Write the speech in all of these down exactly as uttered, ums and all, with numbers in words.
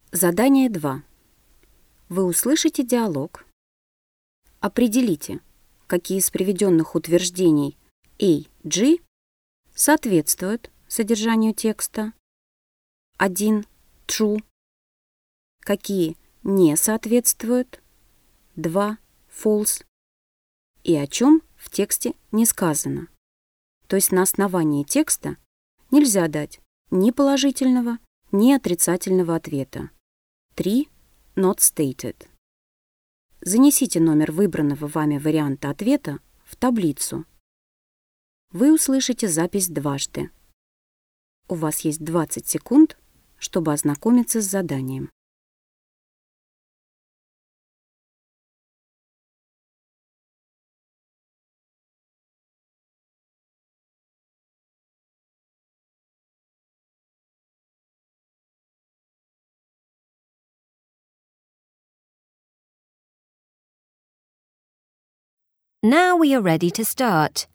Задание два. Вы услышите диалог. Определите, какие из приведенных утверждений A, G соответствуют содержанию текста. один. True. Какие не соответствуют. два. False. И о чем в тексте не сказано. То есть на основании текста нельзя дать ни положительного, ни отрицательного ответа. три. Not stated. Занесите номер выбранного вами варианта ответа в таблицу. Вы услышите запись дважды. У вас есть двадцать секунд, чтобы ознакомиться с заданием. Now we are ready to start.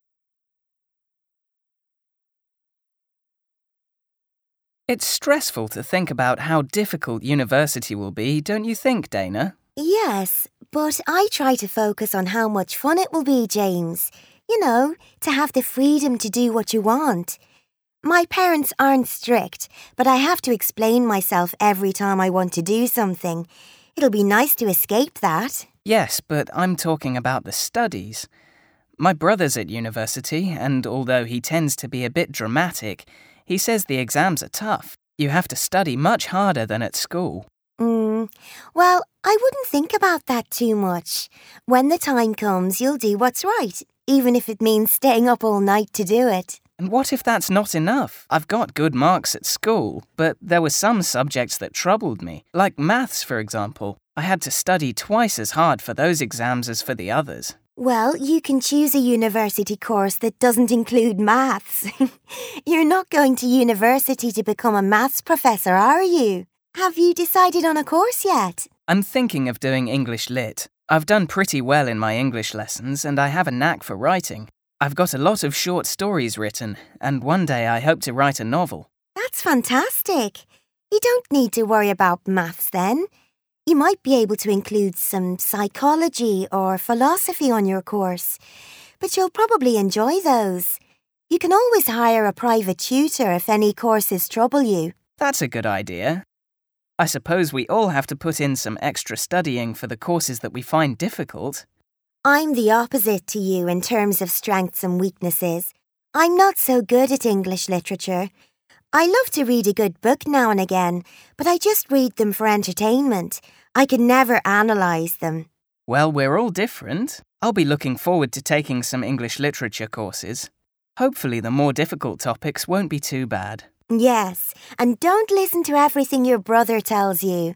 It's stressful to think about how difficult university will be, don't you think, Dana? Yes, but I try to focus on how much fun it will be, James. You know, to have the freedom to do what you want. My parents aren't strict, but I have to explain myself every time I want to do something. It'll be nice to escape that. Yes, but I'm talking about the studies. My brother's at university, and although he tends to be a bit dramatic, he says the exams are tough. You have to study much harder than at school. Mm, well, I wouldn't think about that too much. When the time comes, you'll do what's right, even if it means staying up all night to do it. And what if that's not enough? I've got good marks at school, but there were some subjects that troubled me, like maths, for example. I had to study twice as hard for those exams as for the others. Well, you can choose a university course that doesn't include maths. You're not going to university to become a maths professor, are you? Have you decided on a course yet? I'm thinking of doing English Lit. I've done pretty well in my English lessons, and I have a knack for writing. I've got a lot of short stories written, and one day I hope to write a novel. That's fantastic. You don't need to worry about maths then. You might be able to include some psychology or philosophy on your course, but you'll probably enjoy those. You can always hire a private tutor if any courses trouble you. That's a good idea. I suppose we all have to put in some extra studying for the courses that we find difficult. I'm the opposite to you in terms of strengths and weaknesses. I'm not so good at English literature. I love to read a good book now and again, but I just read them for entertainment. I can never analyse them. Well, we're all different. I'll be looking forward to taking some English literature courses. Hopefully the more difficult topics won't be too bad. Yes, and don't listen to everything your brother tells you.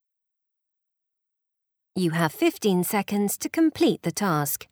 You have fifteen seconds to complete the task.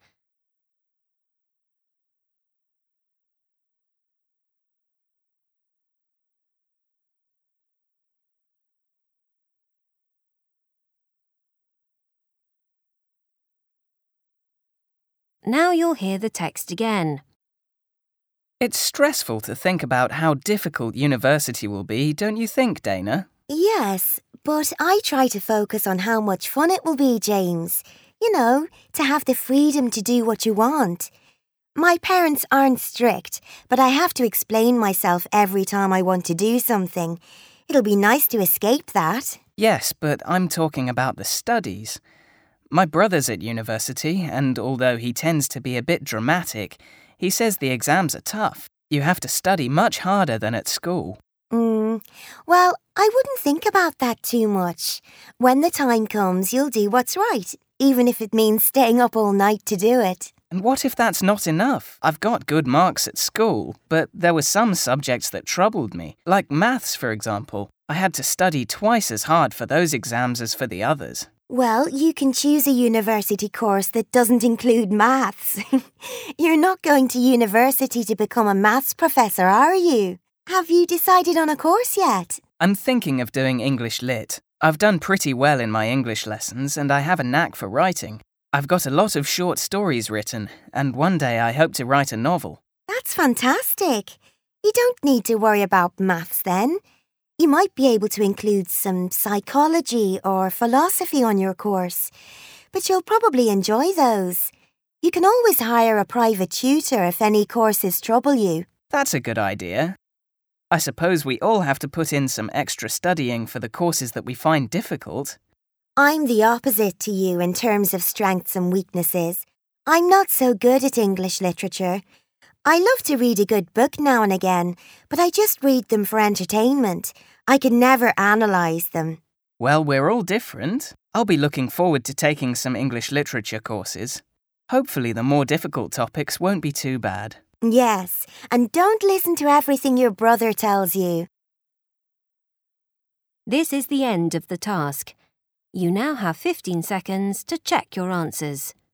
Now you'll hear the text again. It's stressful to think about how difficult university will be, don't you think, Dana? Yes, but I try to focus on how much fun it will be, James. You know, to have the freedom to do what you want. My parents aren't strict, but I have to explain myself every time I want to do something. It'll be nice to escape that. Yes, but I'm talking about the studies. My brother's at university, and although he tends to be a bit dramatic, he says the exams are tough. You have to study much harder than at school. Mm, well, I wouldn't think about that too much. When the time comes, you'll do what's right, even if it means staying up all night to do it. And what if that's not enough? I've got good marks at school, but there were some subjects that troubled me, like maths, for example. I had to study twice as hard for those exams as for the others. Well, you can choose a university course that doesn't include maths. You're not going to university to become a maths professor, are you? Have you decided on a course yet? I'm thinking of doing English Lit. I've done pretty well in my English lessons, and I have a knack for writing. I've got a lot of short stories written, and one day I hope to write a novel. That's fantastic. You don't need to worry about maths then. You might be able to include some psychology or philosophy on your course, but you'll probably enjoy those. You can always hire a private tutor if any courses trouble you. That's a good idea. I suppose we all have to put in some extra studying for the courses that we find difficult. I'm the opposite to you in terms of strengths and weaknesses. I'm not so good at English literature. I love to read a good book now and again, but I just read them for entertainment. I can never analyse them. Well, we're all different. I'll be looking forward to taking some English literature courses. Hopefully the more difficult topics won't be too bad. Yes, and don't listen to everything your brother tells you. This is the end of the task. You now have fifteen seconds to check your answers.